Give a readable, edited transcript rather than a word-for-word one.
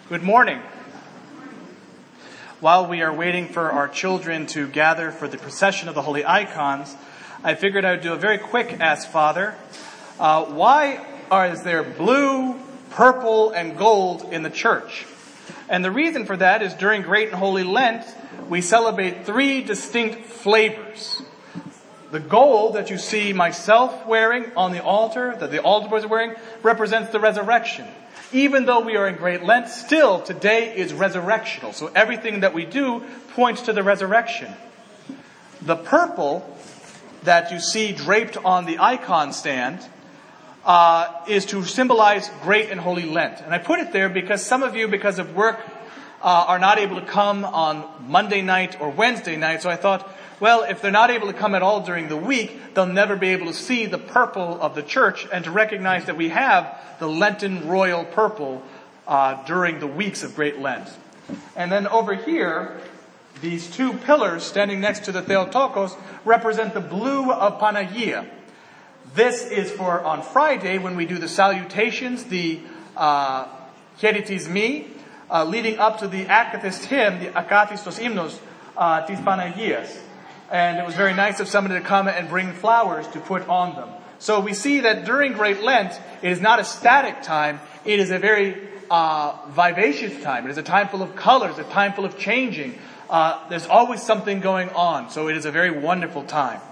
Good morning. While we are waiting for our children to gather for the procession of the holy icons, I figured I would do a very quick Ask Father. Why is there blue, purple, and gold in the church? And the reason for that is during Great and Holy Lent, we celebrate three distinct flavors. The gold that you see myself wearing on the altar, that the altar boys are wearing, represents the resurrection. Even though we are in Great Lent, still today is resurrectional. So everything that we do points to the resurrection. The purple that you see draped on the icon stand is to symbolize Great and Holy Lent. And I put it there because some of you, because of work, are not able to come on Monday night or Wednesday night. So I thought, well, if they're not able to come at all during the week, they'll never be able to see the purple of the church and to recognize that we have the Lenten royal purple during the weeks of Great Lent. And then over here, these two pillars standing next to the Theotokos represent the blue of Panagia. This is for on Friday when we do the salutations, the Cheritis Mi, leading up to the Akathist hymn, the Akathis hymnos tis Panagias. And it was very nice of somebody to come and bring flowers to put on them. So we see that during Great Lent, it is not a static time. It is a very vivacious time. It is a time full of colors, a time full of changing. There's always something going on. So it is a very wonderful time.